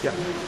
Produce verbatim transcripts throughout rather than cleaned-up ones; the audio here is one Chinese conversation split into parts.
呀。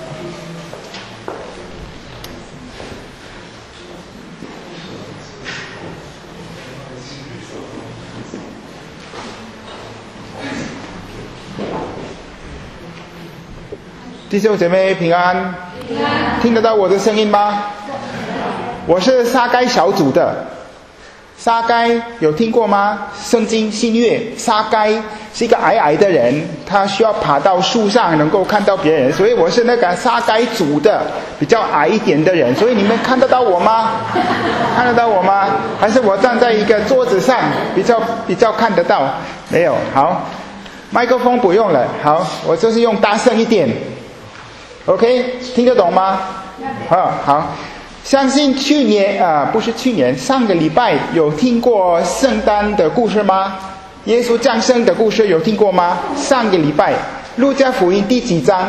弟兄姐妹平安，平安，听得到我的声音吗？我是撒该小组的。撒该有听过吗？圣经新约，撒该是一个矮矮的人，他需要爬到树上能够看到别人，所以我是那个撒该组的比较矮一点的人。所以你们看得到我吗？看得到我吗？还是我站在一个桌子上比较比较看得到？没有，好，麦克风不用了，好，我就是用大声一点。OK， 听得懂吗？好，好，相信去年啊、呃，不是去年，上个礼拜有听过圣诞的故事吗？耶稣降生的故事有听过吗？上个礼拜，路加福音第几章？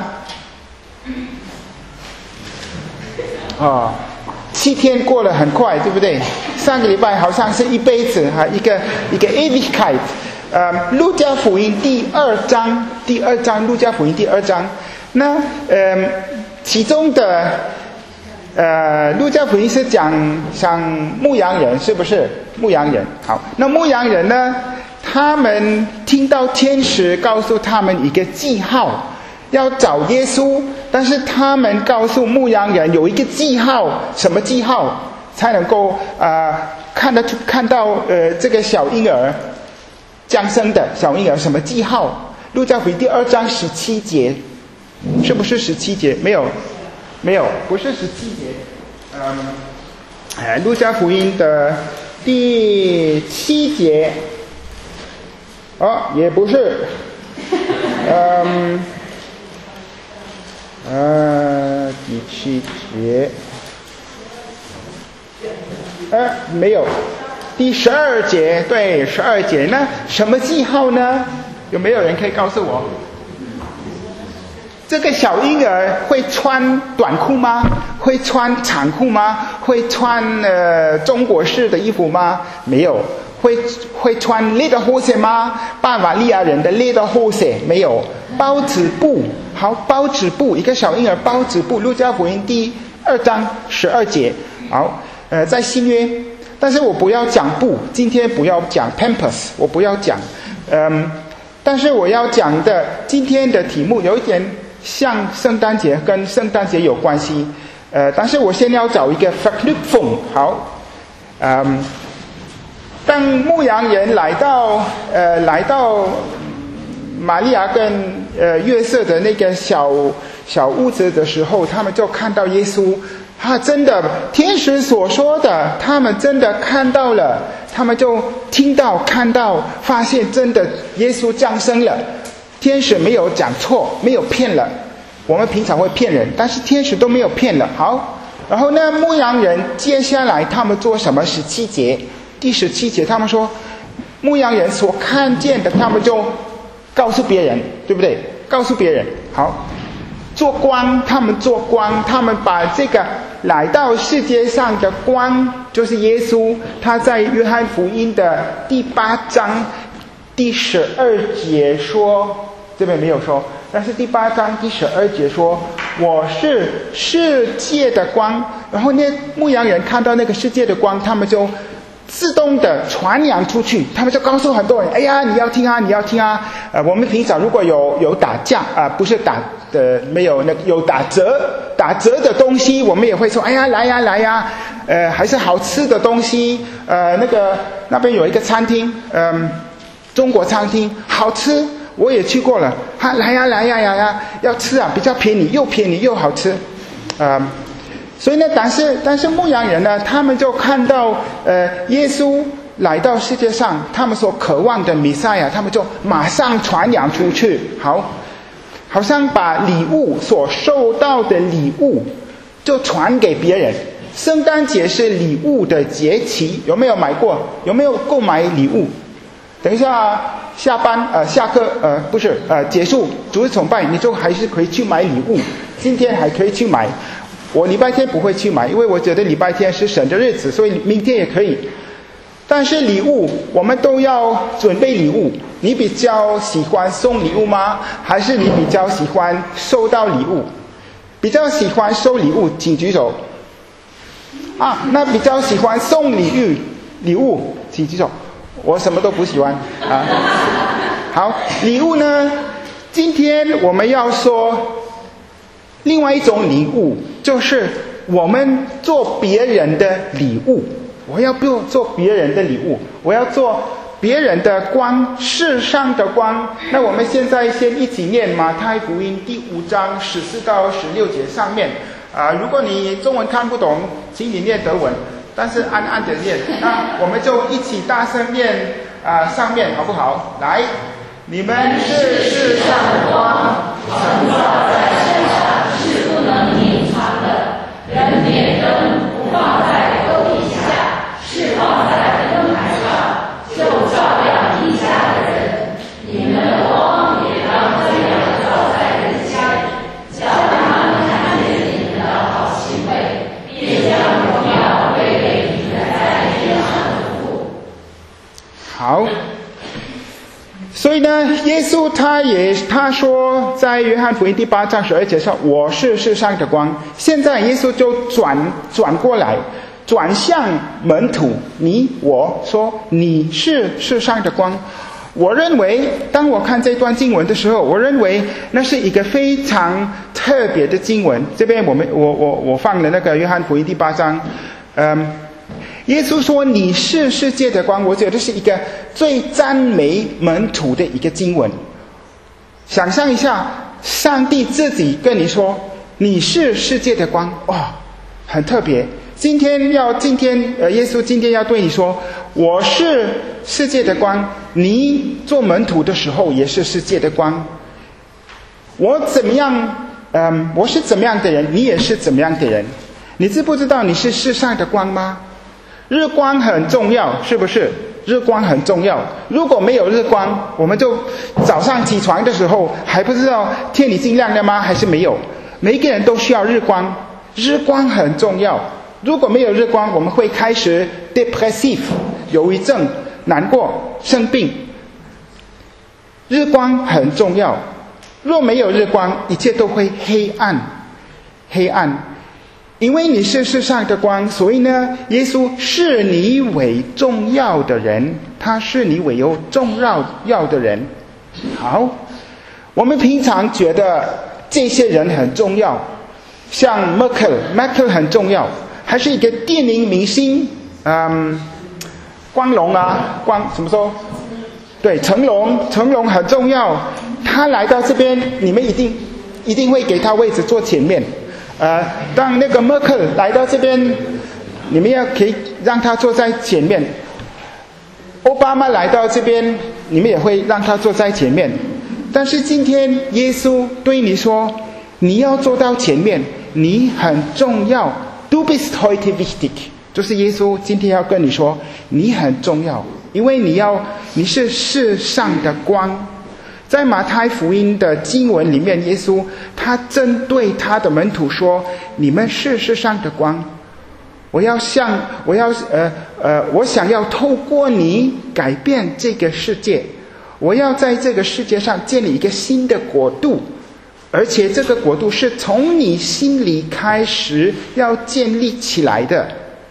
哦，七天过了很快，对不对？上个礼拜好像是一辈子哈，一个一个 Ewigkeit。呃，路加福音第二章，第二章，路加福音第二章。那呃，其中的呃，路加福音是讲讲牧羊人，是不是？牧羊人，好，那牧羊人呢？他们听到天使告诉他们一个记号，要找耶稣，但是他们告诉牧羊人有一个记号，什么记号才能够啊、呃、看得出看到呃这个小婴儿降生的小婴儿什么记号？路加福音第二章十七节。是不是十七节？没有，没有，不是十七节。嗯，哎，路加福音的第七节，哦，也不是。嗯，呃，第七节，呃，没有，第十二节，对，十二节。那什么记号呢？有没有人可以告诉我？这个小婴儿会穿短裤吗？会穿长裤吗？会穿呃中国式的衣服吗？没有。会会穿 lederhose 吗？巴伐利亚人的 lederhose 没有。包子布，好，包子布，一个小婴儿包子布。路加福音第二章十二节，好，呃，在新约，但是我不要讲布，今天不要讲 Pampers， 我不要讲，嗯，但是我要讲的今天的题目有一点。像圣诞节跟圣诞节有关系，呃，但是我先要找一个 verknüpfung， 好，嗯，当牧羊人来到呃来到玛利亚跟呃约瑟的那个小小屋子的时候，他们就看到耶稣，他真的天使所说的，他们真的看到了，他们就听到看到，发现真的耶稣降生了。天使没有讲错，没有骗了。我们平常会骗人，但是天使都没有骗了。好，然后呢，牧羊人接下来他们做什么？十七节，第十七节，他们说，牧羊人所看见的，他们就告诉别人，对不对？告诉别人。好，做光，他们做光，他们把这个来到世界上的光，就是耶稣，他在约翰福音的第八章。第十二节说，这边没有说，但是第八章第十二节说，我是世界的光。然后那牧羊人看到那个世界的光，他们就自动的传扬出去，他们就告诉很多人，哎呀，你要听啊，你要听啊。呃，我们平常如果有有打架啊、呃，不是打的，没有那有打折打折的东西，我们也会说，哎呀，来呀来呀，呃，还是好吃的东西，呃，那个那边有一个餐厅，嗯、呃。中国餐厅好吃，我也去过了。哈，来呀来呀呀呀，要吃啊，比较便宜，又便宜又好吃，啊、呃，所以呢，但是但是牧羊人呢，他们就看到呃耶稣来到世界上，他们所渴望的弥赛亚，他们就马上传扬出去，好，好像把礼物所收到的礼物就传给别人。圣诞节是礼物的节期，有没有买过？有没有购买礼物？等一下下班呃下课呃不是呃结束主日崇拜，你就还是可以去买礼物。今天还可以去买，我礼拜天不会去买，因为我觉得礼拜天是神的日子，所以明天也可以。但是礼物我们都要准备礼物，你比较喜欢送礼物吗？还是你比较喜欢收到礼物？ 比较喜欢收礼物，请举手。啊，那比较喜欢送礼物，礼物，请举手。我什么都不喜欢啊。好，礼物呢？今天我们要说另外一种礼物，就是我们做别人的礼物。我要不做别人的礼物，我要做别人的光，世上的光。那我们现在先一起念马太福音第五章十四到十六节上面啊、呃，如果你中文看不懂，请你念德文，但是暗暗的念。那我们就一起大声念啊、呃，上面好不好？来，你们是世上的光，常照在世上，是不能隐藏的。人点灯不放在兜底下，是放在灯台上，就照亮地下的人。你们的光也当这样照在人家里，叫他们看见你们的好行为，并将荣耀归给你们在天上的父。好。所以呢，耶稣他也他说，在约翰福音第八章十二节说：“我是世上的光。”现在耶稣就转转过来，转向门徒，你我说你是世上的光。我认为，当我看这段经文的时候，我认为那是一个非常特别的经文。这边我们我我我放了那个约翰福音第八章，嗯。耶稣说你是世界的光，我觉得是一个最赞美门徒的一个经文。想象一下，上帝自己跟你说你是世界的光，哇、哦，很特别。今天要今天呃，耶稣今天要对你说我是世界的光，你做门徒的时候也是世界的光。我怎么样嗯，我是怎么样的人，你也是怎么样的人。你知不知道你是世上的光吗？日光很重要，是不是？日光很重要。如果没有日光，我们就早上起床的时候还不知道天已经亮了吗？还是没有？每一个人都需要日光，日光很重要。如果没有日光，我们会开始 depressive， 忧郁症、难过、生病。日光很重要。若没有日光，一切都会黑暗，黑暗。因为你是世上的光，所以呢，耶稣是你为重要的人，他是你为有重要的人。好，我们平常觉得这些人很重要，像 Merkel，Merkel 很重要，还是一个电影明星，嗯，光荣啊，光怎么说？对，成龙，成龙很重要，他来到这边，你们一定一定会给他位置坐前面。呃，当那个默克尔来到这边，你们要可以让他坐在前面。奥巴马来到这边，你们也会让他坐在前面。但是今天耶稣对你说，你要坐到前面，你很重要。Du bist heute wichtig， 就是耶稣今天要跟你说，你很重要，因为你要你是世上的光。在马太福音的经文里面，耶稣他针对他的门徒说：“你们是世上的光，我要向我要呃呃，我想要透过你改变这个世界，我要在这个世界上建立一个新的国度，而且这个国度是从你心里开始要建立起来的，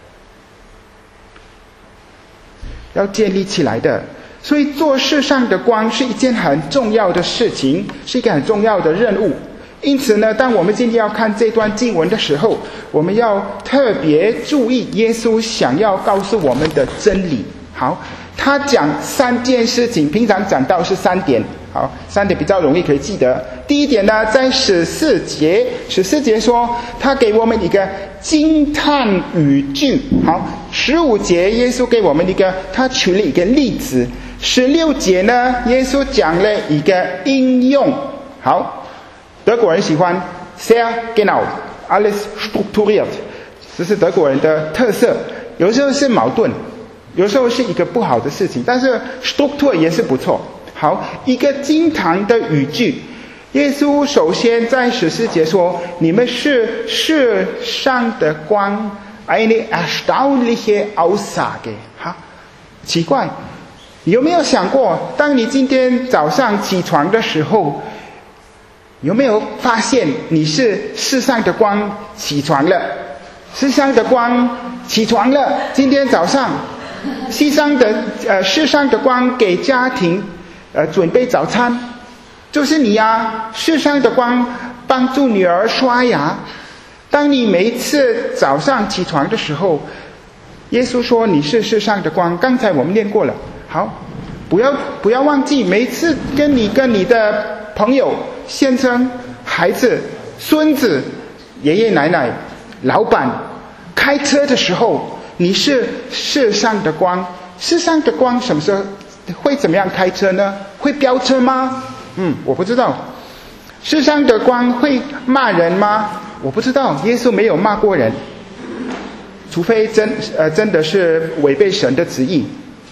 要建立起来的。”所以做世上的光是一件很重要的事情，是一个很重要的任务。因此呢，当我们今天要看这段经文的时候，我们要特别注意耶稣想要告诉我们的真理。好，他讲三件事情，平常讲到是三点。好，三点比较容易可以记得。第一点呢，在十四节，十四节说他给我们一个惊叹语句。好，十五节耶稣给我们一个，他举了一个例子。十六节呢，耶稣讲了一个应用。好，德国人喜欢 sehr genau alles strukturiert， 这是德国人的特色。有时候是矛盾，有时候是一个不好的事情，但是 Struktur 也是不错。好，一个经常的语句。耶稣首先在十四节说：“你们是世上的光。” eine erstaunliche Aussage。好，奇怪。有没有想过，当你今天早上起床的时候， 有没有发现你是世上的光起床了？世上的光起床了，今天早上世上的呃世上的光给家庭呃准备早餐，就是你啊！世上的光帮助女儿刷牙。当你每一次早上起床的时候，耶稣说你是世上的光。刚才我们念过了，好，不要不要忘记，每一次跟你跟你的朋友、先生、孩子、孙子、爷爷奶奶、老板开车的时候，你是世上的光。世上的光什么时候会怎么样开车呢？会飙车吗？嗯，我不知道。世上的光会骂人吗？我不知道。耶稣没有骂过人，除非真呃真的是违背神的旨意。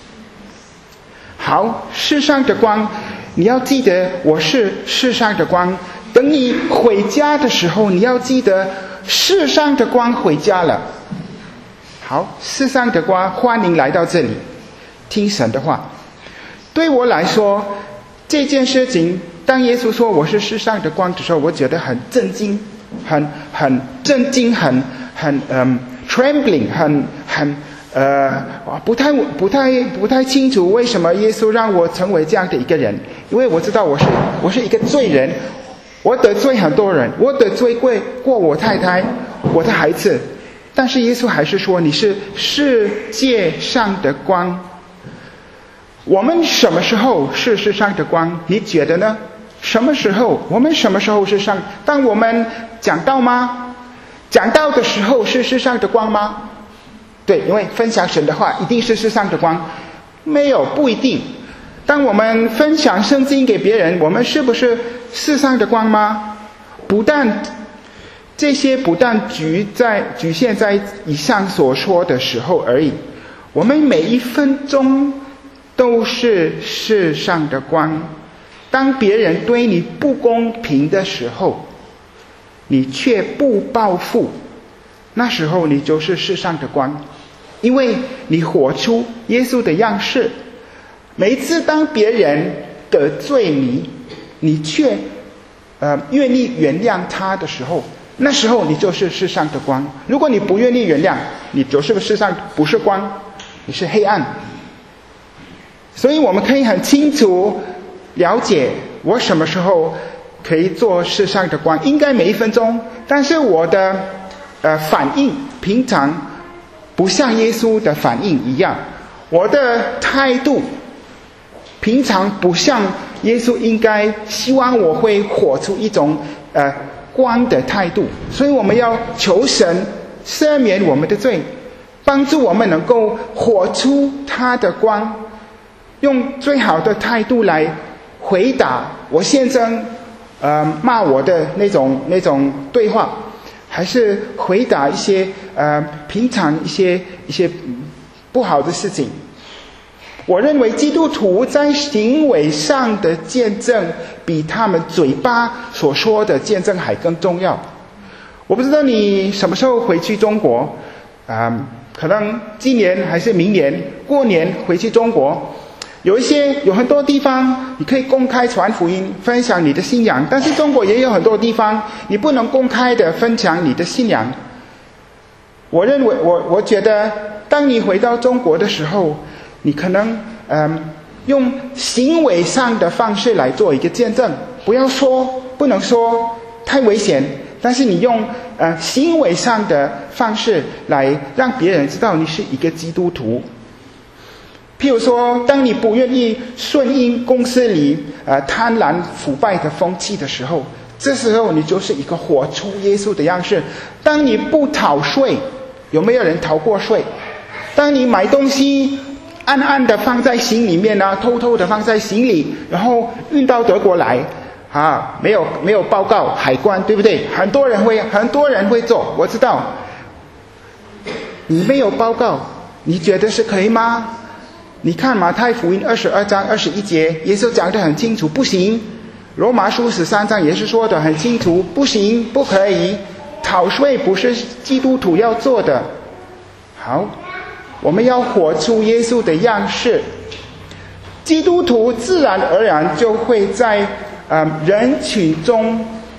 好，世上的光，你要记得我是世上的光。等你回家的时候，你要记得世上的光回家了。好，世上的光，欢迎来到这里听神的话。对我来说，这件事情，当耶稣说我是世上的光的时候，我觉得很震惊，很很震惊，很很嗯 trembling， 很很呃不太不太不太清楚为什么耶稣让我成为这样的一个人，因为我知道我是我是一个罪人，我得罪很多人，我得罪过过我太太，我的孩子，但是耶稣还是说你是世界上的光。我们什么时候是世上的光？你觉得呢？什么时候？我们什么时候是上？当我们讲道吗？讲道的时候是世上的光吗？对，因为分享神的话一定是世上的光。没有，不一定。当我们分享圣经给别人，我们是不是世上的光吗？不但这些不但局在局限在以上所说的时候而已，我们每一分钟都是世上的光。当别人对你不公平的时候，你却不报复，那时候你就是世上的光，因为你活出耶稣的样式。每一次当别人得罪你，你却呃愿意原谅他的时候，那时候你就是世上的光。如果你不愿意原谅，你就是世上不是光，你是黑暗。所以我们可以很清楚了解我什么时候可以做世上的光，应该每一分钟。但是我的呃反应平常不像耶稣的反应一样，我的态度平常不像耶稣应该希望我会活出一种呃光的态度。所以我们要求神赦免我们的罪，帮助我们能够活出他的光，用最好的态度来回答我先生呃骂我的那种那种对话，还是回答一些呃平常一些一些不好的事情。我认为基督徒在行为上的见证比他们嘴巴所说的见证还更重要。我不知道你什么时候回去中国，嗯，可能今年还是明年过年回去中国。有一些有很多地方你可以公开传福音，分享你的信仰，但是中国也有很多地方你不能公开的分享你的信仰。我认为我我觉得当你回到中国的时候，你可能嗯用行为上的方式来做一个见证，不要说，不能说，太危险，但是你用呃行为上的方式来让别人知道你是一个基督徒。譬如说，当你不愿意顺应公司里呃贪婪腐败的风气的时候，这时候你就是一个活出耶稣的样式。当你不逃税，有没有人逃过税？当你买东西暗暗的放在行里面啊，偷偷的放在行里，然后运到德国来啊，没有没有报告海关，对不对？很多人会很多人会做，我知道。你没有报告，你觉得是可以吗？你看马太福音二十二章二十一节，耶稣讲得很清楚，不行。罗马书十三章也是说得很清楚，不行，不可以。逃税不是基督徒要做的。好，我们要活出耶稣的样式。基督徒自然而然就会在呃人群中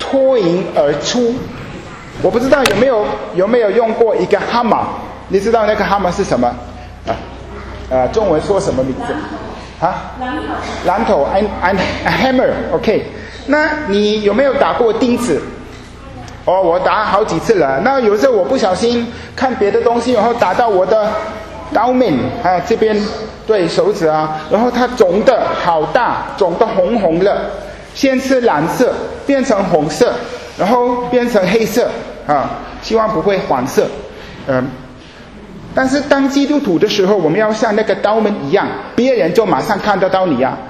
脱颖而出。我不知道有没有有没有用过一个 hammer， 你知道那个 hammer 是什么？啊，呃，中文说什么名字？啊？榔头。榔头 ，an an hammer，OK。那你有没有打过钉子？哦，我打好几次了。那有时候我不小心看别的东西，然后打到我的刀面啊这边，对手指啊，然后它肿的好大，肿得红红的，先是蓝色，变成红色，然后变成黑色啊，希望不会黄色。嗯，但是当基督徒的时候，我们要像那个刀门一样，别人就马上看得到你啊。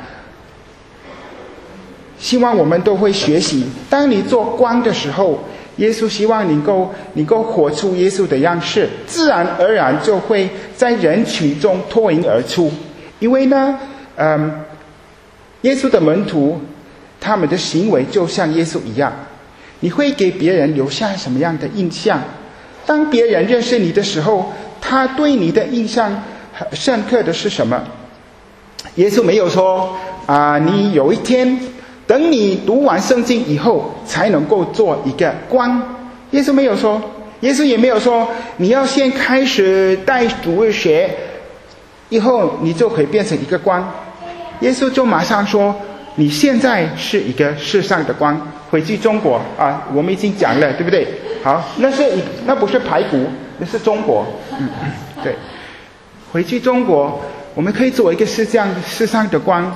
希望我们都会学习，当你做光的时候，耶稣希望你够你够活出耶稣的样式，自然而然就会在人群中脱颖而出。因为呢，嗯，耶稣的门徒，他们的行为就像耶稣一样。你会给别人留下什么样的印象？当别人认识你的时候，他对你的印象深刻的是什么？耶稣没有说啊、呃，你有一天等你读完圣经以后才能够做一个光。耶稣没有说，耶稣也没有说你要先开始带主日学，以后你就可以变成一个光。耶稣就马上说，你现在是一个世上的光。回去中国啊，我们已经讲了，对不对？好，那是那不是排骨，那是中国。嗯，对。回去中国，我们可以做一个世上世上的光。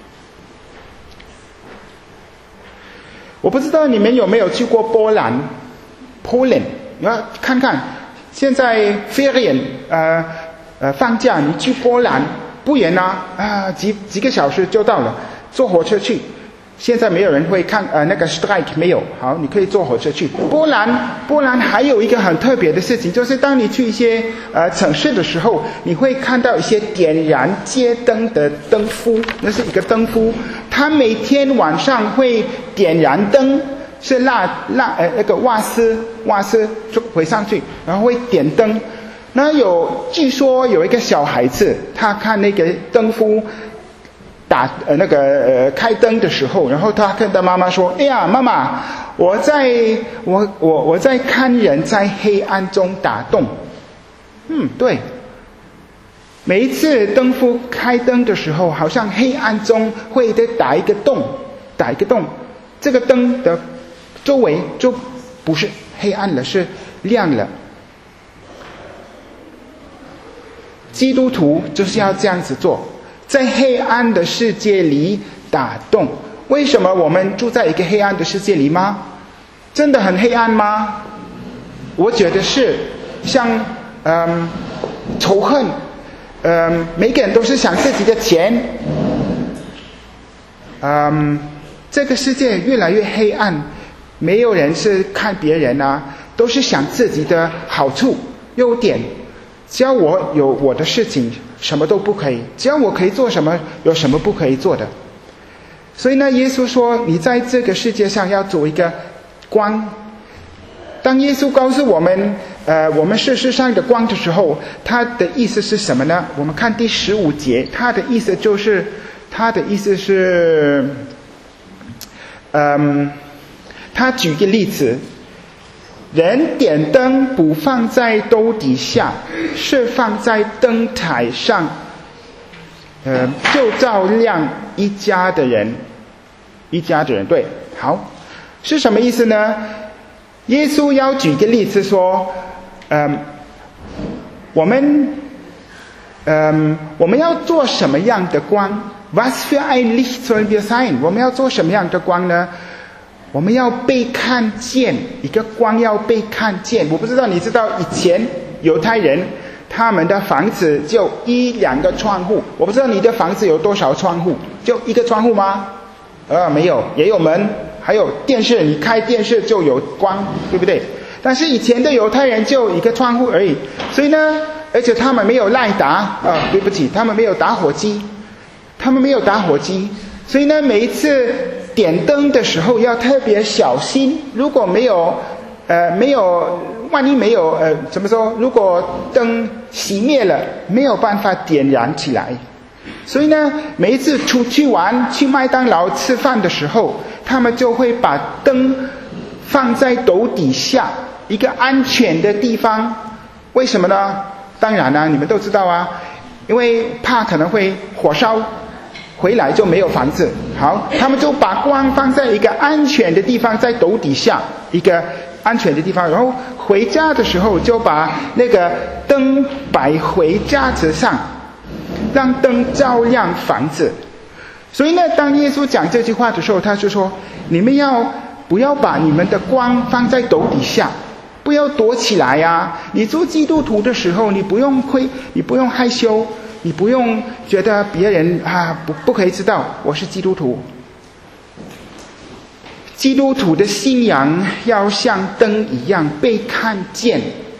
我不知道你们有没有去过波兰 Poland， 你要看看现在 Ferien 呃呃放假，你去波兰不远啊啊几几个小时就到了，坐火车去。现在没有人会看呃那个 strike 没有，好，你可以坐火车去波兰。波兰还有一个很特别的事情，就是当你去一些呃城市的时候，你会看到一些点燃街灯的灯夫，那是一个灯夫，他每天晚上会点燃灯，是蜡蜡呃那个瓦斯瓦斯就回上去，然后会点灯。那有据说有一个小孩子，他看那个灯夫打呃那个呃开灯的时候，然后他跟他妈妈说：“哎呀，妈妈，我在我我我在看人在黑暗中打洞。”嗯，对。每一次灯夫开灯的时候，好像黑暗中会得打一个洞，打一个洞，这个灯的周围就不是黑暗了，是亮了。基督徒就是要这样子做。在黑暗的世界里打洞。为什么我们住在一个黑暗的世界里吗？真的很黑暗吗？我觉得是，像嗯仇恨，嗯每个人都是想自己的钱，嗯这个世界越来越黑暗，没有人是看别人啊，都是想自己的好处、优点。只要我有我的事情，什么都不可以；只要我可以做什么，有什么不可以做的。所以呢，耶稣说，你在这个世界上要做一个光。当耶稣告诉我们，呃，我们是世上的光的时候，他的意思是什么呢？我们看第十五节，他的意思就是，他的意思是，嗯，他举个例子。人点灯不放在兜底下，是放在灯台上，呃，就照亮一家的人，一家的人，对，好，是什么意思呢？耶稣要举个例子说，嗯、呃，我们，嗯、呃，我们要做什么样的光 ？Was für ein Licht sollen wir sein？ 我们要做什么样的光呢？我们要被看见，一个光要被看见。我不知道你知道以前犹太人他们的房子就一两个窗户，我不知道你的房子有多少窗户，就一个窗户吗？呃，没有，也有门，还有电视，你开电视就有光，对不对？但是以前的犹太人就一个窗户而已，所以呢，而且他们没有赖达啊、呃，对不起，他们没有打火机，他们没有打火机，所以呢，每一次点灯的时候要特别小心，如果没有，呃，没有，万一没有，呃，怎么说？如果灯熄灭了，没有办法点燃起来。所以呢，每一次出去玩、去麦当劳吃饭的时候，他们就会把灯放在斗底下一个安全的地方。为什么呢？当然啦，你们都知道啊，因为怕可能会火烧，回来就没有房子。好，他们就把光放在一个安全的地方，在斗底下一个安全的地方，然后回家的时候就把那个灯摆回架子上，让灯照亮房子。所以呢，当耶稣讲这句话的时候，他就说：你们要不要把你们的光放在斗底下，不要躲起来啊！你做基督徒的时候，你不用愧，你不用害羞，你不用觉得别人啊不不可以知道我是基督徒。基督徒的信仰要像灯一样被看见，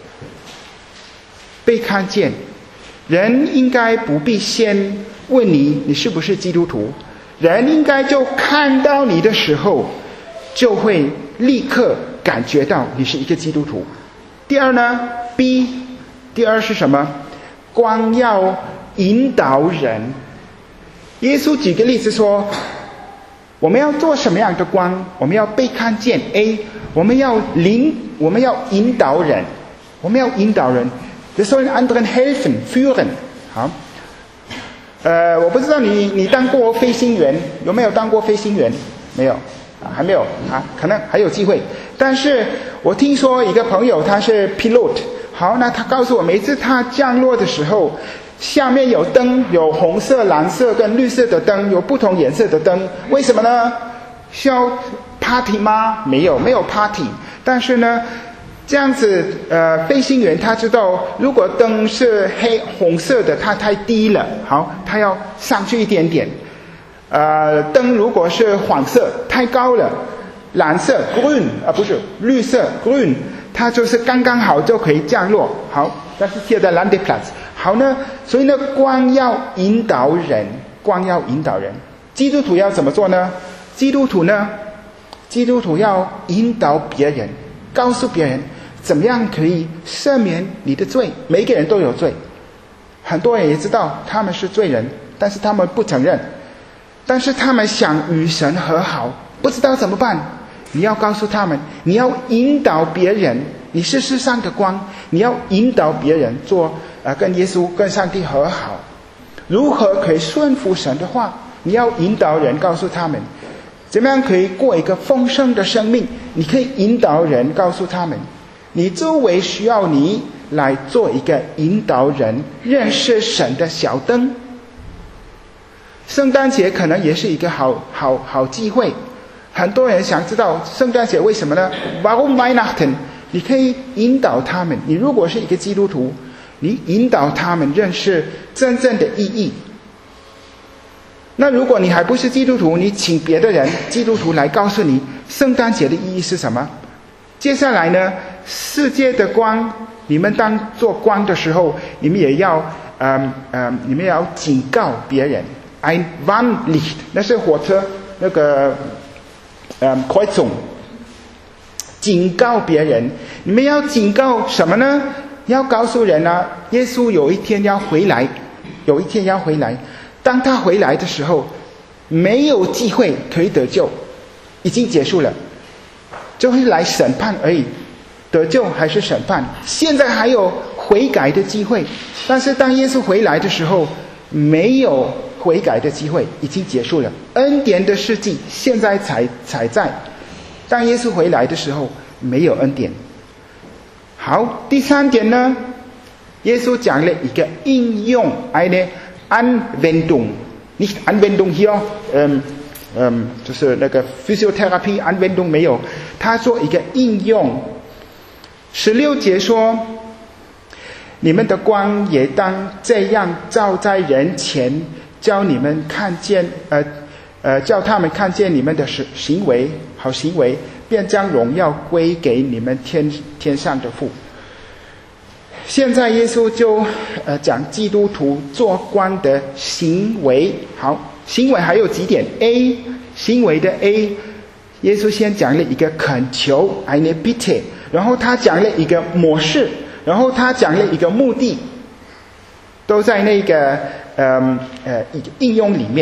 被看见。人应该不必先问你你是不是基督徒，人应该就看到你的时候，就会立刻感觉到你是一个基督徒。第二呢 B 第二是什么？光要引导人。耶稣举个例子说，我们要做什么样的光？我们要被看见。 A 我们要领，我们要引导人，我们要引导人。Wir sollen anderen helfen, führen。 好，呃，我不知道你你当过飞行员，有没有当过飞行员？没有啊，还没有啊，可能还有机会。但是我听说一个朋友他是 pilot， 好，那他告诉我，每次他降落的时候，下面有灯，有红色、蓝色跟绿色的灯，有不同颜色的灯。为什么呢？需要 party 吗？没有，没有 party。但是呢，这样子，呃，飞行员他知道，如果灯是黑红色的，它太低了，好，他要上去一点点。呃，灯如果是黄色，太高了，蓝色 green 啊，不是绿色 green， 它就是刚刚好就可以降落。好，但是现在 Landeplatz。好呢，所以呢，光要引导人，光要引导人。基督徒要怎么做呢？基督徒呢，基督徒要引导别人，告诉别人怎么样可以赦免你的罪。每个人都有罪，很多人也知道他们是罪人，但是他们不承认，但是他们想与神和好，不知道怎么办。你要告诉他们，你要引导别人，你是世上的光，你要引导别人做呃跟耶稣跟上帝和好。如何可以顺服神的话？你要引导人，告诉他们怎么样可以过一个丰盛的生命。你可以引导人，告诉他们你周围需要你来做一个引导人认识神的小灯。圣诞节可能也是一个好好好机会。很多人想知道圣诞节为什么呢？ Warum Weihnachten？ 你可以引导他们，你如果是一个基督徒，你引导他们认识真正的意义。那如果你还不是基督徒，你请别的人基督徒来告诉你圣诞节的意义是什么。接下来呢，世界的光，你们当做光的时候，你们也要嗯嗯，你们也要警告别人。Ein Warnlicht， 那是火车那个嗯 Kreuzung， 警告别人。你们要警告什么呢？要告诉人啊，耶稣有一天要回来，有一天要回来。当他回来的时候，没有机会可以得救，已经结束了，就会来审判而已。得救还是审判？现在还有悔改的机会，但是当耶稣回来的时候，没有悔改的机会，已经结束了。恩典的世纪现在才才在，当耶稣回来的时候，没有恩典。好，第三点呢，耶稣讲了一个应用，eine Anwendung， nicht Anwendung hier， 嗯嗯，就是那个 Physiotherapie Anwendung 没有，他说一个应用。十六节说，你们的光也当这样照在人前，叫你们看见，呃呃，叫他们看见你们的行为，好行为，便将荣耀归给你们天天上的父。现在耶稣就呃讲基督徒做光的行为。好，行为还有几点 A， 行为的 A， 耶稣先讲了一个恳求 eine Bitte， 然后他讲了一个模式，然后他讲了一个目的，都在那个呃呃一个应用里面。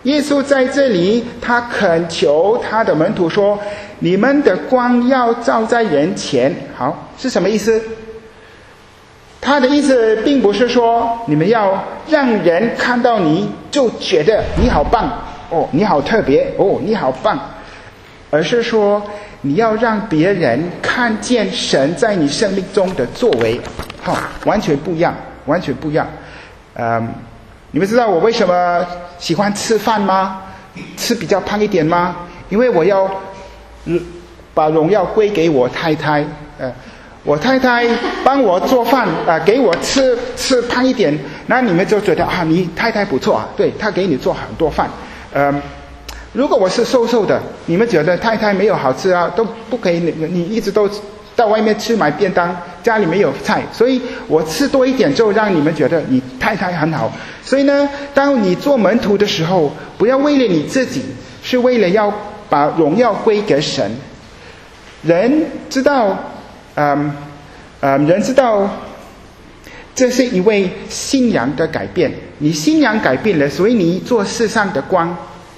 耶稣在这里他恳求他的门徒说，你们的光要照在人前。好，是什么意思？他的意思并不是说你们要让人看到你就觉得你好棒哦，你好特别哦，你好棒，而是说你要让别人看见神在你生命中的作为。好，完全不一样，完全不一样。嗯，你们知道我为什么喜欢吃饭吗？吃比较胖一点吗？因为我要把荣耀归给我太太。呃，我太太帮我做饭，呃，给我吃吃胖一点，那你们就觉得啊，你太太不错啊，对，她给你做很多饭。嗯，如果我是瘦瘦的，你们觉得太太没有好吃啊，都不可以，你你一直都到外面去买便当，家里没有菜，所以我吃多一点就让你们觉得你太太很好。所以呢，当你做门徒的时候，不要为了你自己，是为了要把荣耀归给神。人知道，嗯，嗯，人知道，这是一位信仰的改变。你信仰改变了，所以你做世上的光。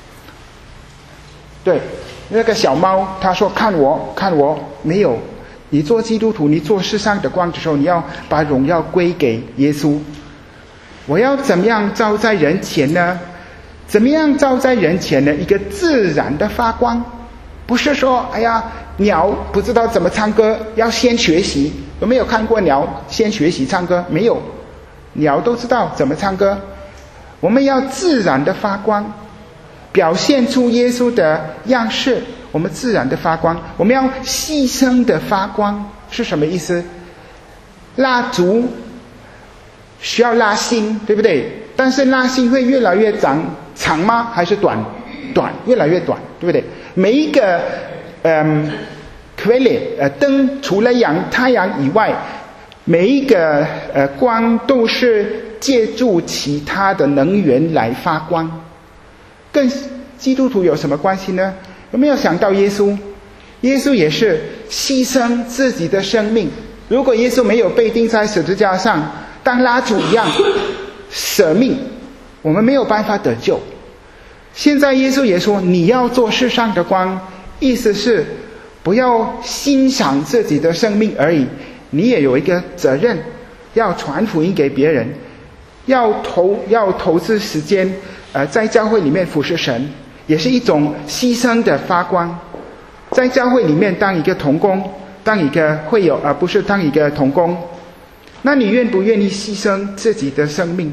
对，那个小猫，他说：“看我，看我。”没有。你做基督徒，你做世上的光的时候，你要把荣耀归给耶稣。我要怎么样照在人前呢？怎么样照在人前呢？一个自然的发光，不是说哎呀，鸟不知道怎么唱歌，要先学习。有没有看过鸟先学习唱歌？没有，鸟都知道怎么唱歌。我们要自然的发光，表现出耶稣的样式。我们自然的发光，我们要牺牲的发光是什么意思？蜡烛需要蜡芯，对不对？但是蜡芯会越来越长长吗？还是短？短，越来越短，对不对？每一个嗯 ，quail 呃灯，除了阳太阳以外，每一个呃光都是借助其他的能源来发光。跟基督徒有什么关系呢？有没有想到耶稣？耶稣也是牺牲自己的生命。如果耶稣没有被钉在十字架上，当蜡烛一样舍命，我们没有办法得救。现在耶稣也说，你要做世上的光，意思是不要欣赏自己的生命而已，你也有一个责任，要传福音给别人，要投要投资时间，呃，在教会里面服侍神。也是一种牺牲的发光，在教会里面当一个同工，当一个会友，而不是当一个同工。那你愿不愿意牺牲自己的生命？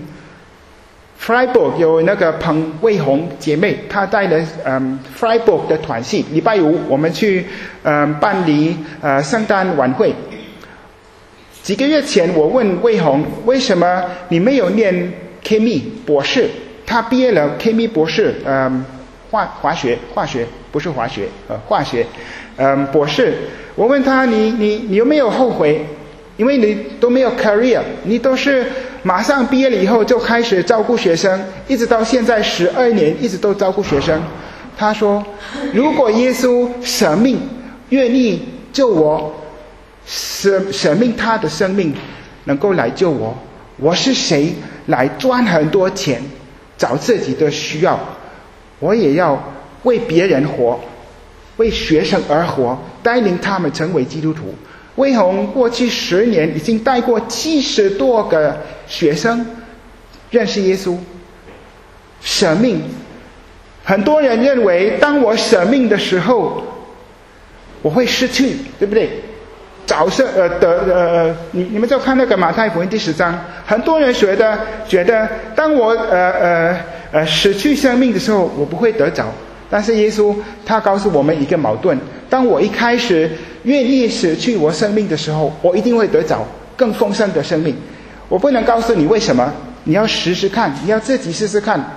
Freiburg 有那个彭卫红姐妹，她带了嗯 Freiburg 的团契，礼拜五我们去嗯办理呃圣诞晚会。几个月前我问卫红，为什么你没有念 Chemie 博士？她毕业了 Chemie 博士，嗯。化化学化学不是滑雪，呃，化学，嗯，博士。我问他，你你你有没有后悔？因为你都没有 career， 你都是马上毕业了以后就开始照顾学生，一直到现在十二年，一直都照顾学生。他说，如果耶稣舍命，愿意救我，舍舍命他的生命，能够来救我，我是谁来赚很多钱，找自己的需要？我也要为别人活，为学生而活，带领他们成为基督徒。卫红过去十年已经带过七十多个学生认识耶稣。舍命，很多人认为当我舍命的时候，我会失去，对不对？早生呃的呃，你你们就看那个马太福音第十章，很多人觉得觉得当我呃呃呃失去生命的时候，我不会得着。但是耶稣他告诉我们一个矛盾：当我一开始愿意失去我生命的时候，我一定会得着更丰盛的生命。我不能告诉你为什么，你要试试看，你要自己试试看，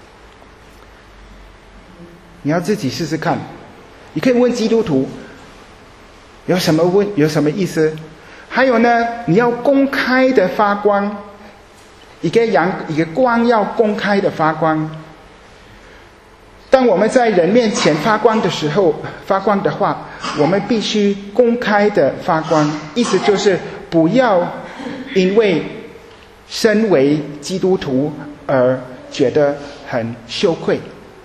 你要自己试试看。你可以问基督徒。有什么问？有什么意思？还有呢，你要公开的发光，一个阳一个光要公开的发光。当我们在人面前发光的时候，发光的话，我们必须公开的发光。意思就是不要因为身为基督徒而觉得很羞愧，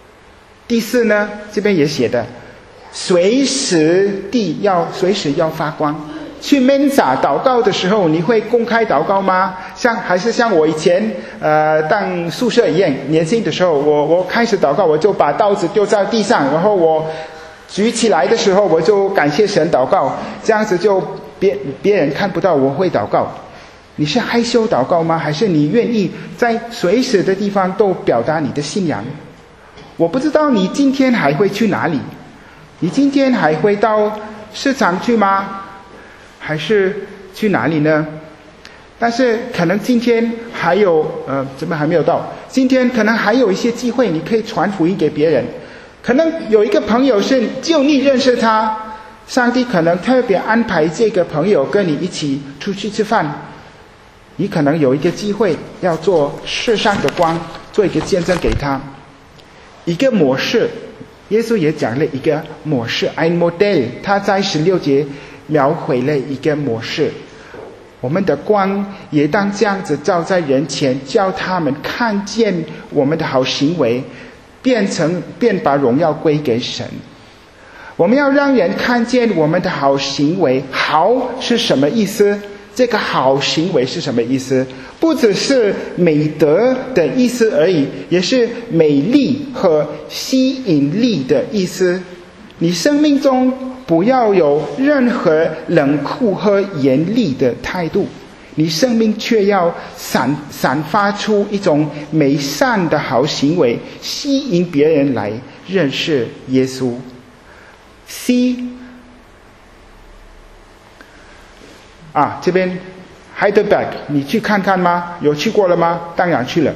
第四呢，这边也写的，随时地要随时要发光。去 Mensa 祷告的时候，你会公开祷告吗？像还是像我以前呃当宿舍一样，年轻的时候，我我开始祷告，我就把刀子丢在地上，然后我举起来的时候，我就感谢神祷告，这样子就别别人看不到我会祷告。你是害羞祷告吗？还是你愿意在随时的地方都表达你的信仰？我不知道你今天还会去哪里，你今天还会到市场去吗？还是去哪里呢？但是可能今天还有呃，怎么还没有到？今天可能还有一些机会，你可以传福音给别人。可能有一个朋友是就你认识他，上帝可能特别安排这个朋友跟你一起出去吃饭，你可能有一个机会要做世上的光，做一个见证给他。一个模式，耶稣也讲了一个模式 ein Modell， 他在十六节描绘了一个模式，我们的光也当这样子照在人前，叫他们看见我们的好行为，变成便把荣耀归给神。我们要让人看见我们的好行为，好是什么意思？这个好行为是什么意思？不只是美德的意思而已，也是美丽和吸引力的意思。你生命中不要有任何冷酷和严厉的态度，你生命却要散散发出一种美善的好行为，吸引别人来认识耶稣。C 啊，这边 Heidelberg 你去看看吗？有去过了吗？当然去了。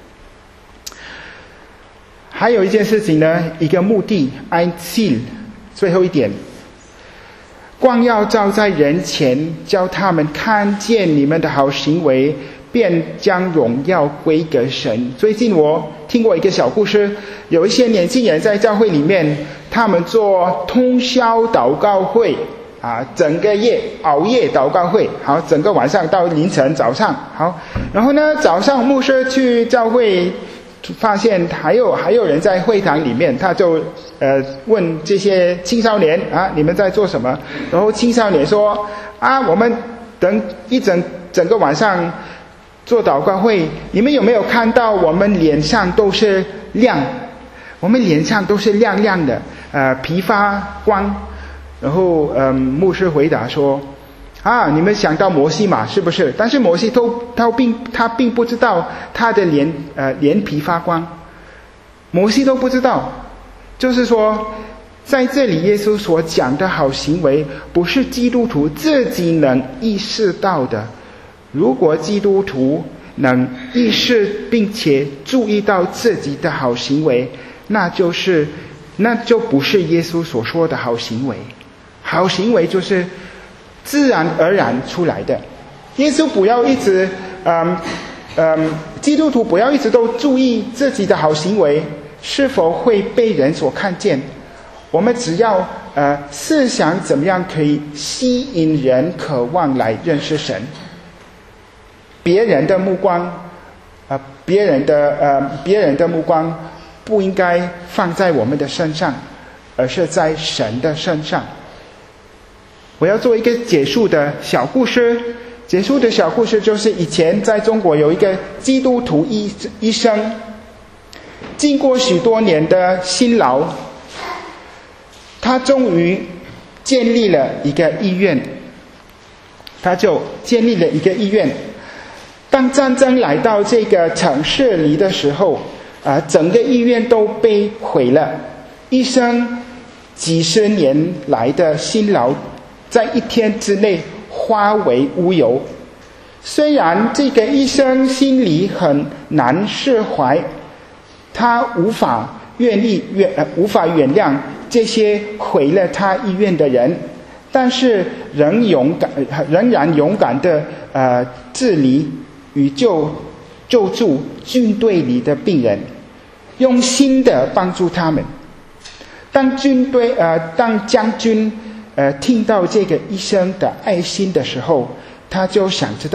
还有一件事情呢，一个目的 ein Ziel， 最后一点，光要照在人前，叫他们看见你们的好行为，便将荣耀归给神。最近我听过一个小故事，有一些年轻人在教会里面，他们做通宵祷告会啊，整个夜熬夜祷告会，好，整个晚上到凌晨早上，好，然后呢，早上牧师去教会，发现还有还有人在会堂里面，他就呃问这些青少年啊，你们在做什么？然后青少年说啊，我们等一整整个晚上做祷告会，你们有没有看到我们脸上都是亮？我们脸上都是亮亮的，呃，皮发光。然后，嗯，牧师回答说：“啊，你们想到摩西嘛，是不是？但是摩西都他并他并不知道他的脸呃脸皮发光，摩西都不知道。就是说，在这里耶稣所讲的好行为，不是基督徒自己能意识到的。如果基督徒能意识并且注意到自己的好行为，那就是那就不是耶稣所说的好行为。好行为就是自然而然出来的。耶稣不要一直嗯嗯，基督徒不要一直都注意自己的好行为是否会被人所看见，我们只要呃思想怎么样可以吸引人渴望来认识神。别人的目光呃别人的呃别人的目光不应该放在我们的身上，而是在神的身上。我要做一个结束的小故事。结束的小故事就是以前在中国有一个基督徒医医生，经过许多年的辛劳，他终于建立了一个医院。他就建立了一个医院。当战争来到这个城市里的时候，啊，整个医院都被毁了。医生几十年来的辛劳，在一天之内化为乌有。虽然这个医生心里很难释怀，他无法愿意原呃无法原谅这些毁了他医院的人，但是仍勇敢仍然勇敢的呃治理与救救助军队里的病人，用心的帮助他们。当军队呃当将军呃听到这个医生的爱心的时候，他就想知道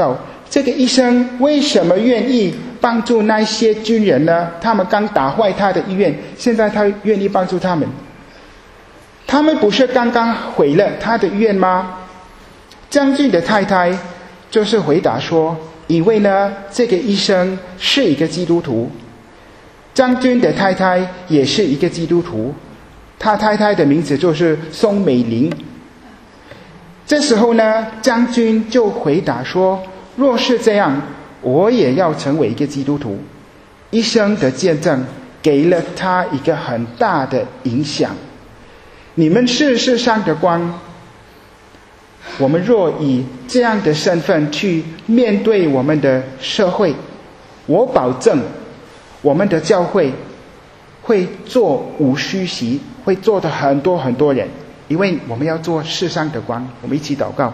这个医生为什么愿意帮助那些军人呢？他们刚打坏他的医院，现在他愿意帮助他们。他们不是刚刚毁了他的医院吗？将军的太太就是回答说，因为呢，这个医生是一个基督徒，将军的太太也是一个基督徒，他太太的名字就是宋美龄。这时候呢，将军就回答说，若是这样，我也要成为一个基督徒。医生的见证给了他一个很大的影响。你们是世上的光，我们若以这样的身份去面对我们的社会，我保证我们的教会会做无虚席，会做的很多很多人，因为我们要做世上的光。我们一起祷告。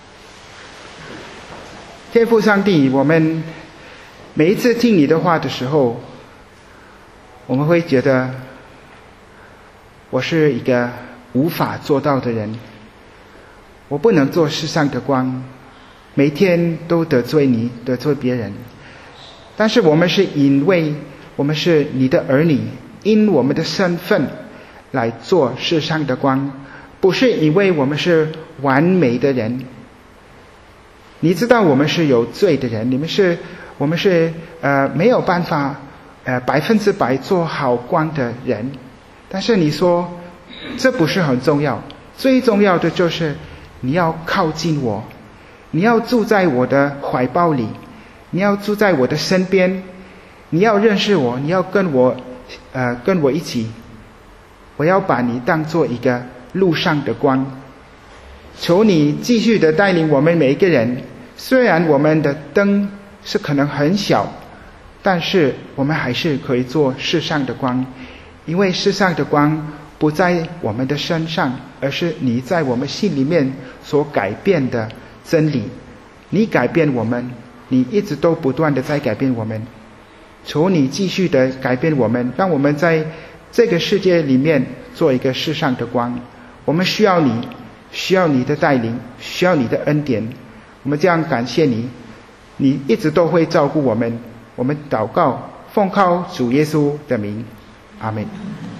天父上帝，我们每一次听你的话的时候，我们会觉得我是一个无法做到的人，我不能做世上的光，每天都得罪你，得罪别人。但是我们是因为我们是你的儿女，因我们的身份来做世上的光，不是因为我们是完美的人。你知道我们是有罪的人，你们是我们是呃没有办法呃百分之百做好光的人。但是你说这不是很重要，最重要的就是你要靠近我，你要住在我的怀抱里，你要住在我的身边，你要认识我，你要跟我呃跟我一起，我要把你当做一个路上的光。求你继续的带领我们每一个人，虽然我们的灯是可能很小，但是我们还是可以做世上的光，因为世上的光不在我们的身上，而是你在我们心里面所改变的真理。你改变我们，你一直都不断的在改变我们。求你继续的改变我们，让我们在这个世界里面做一个世上的光。我们需要你，需要你的带领，需要你的恩典。我们这样感谢你，你一直都会照顾我们。我们祷告，奉靠主耶稣的名，阿们。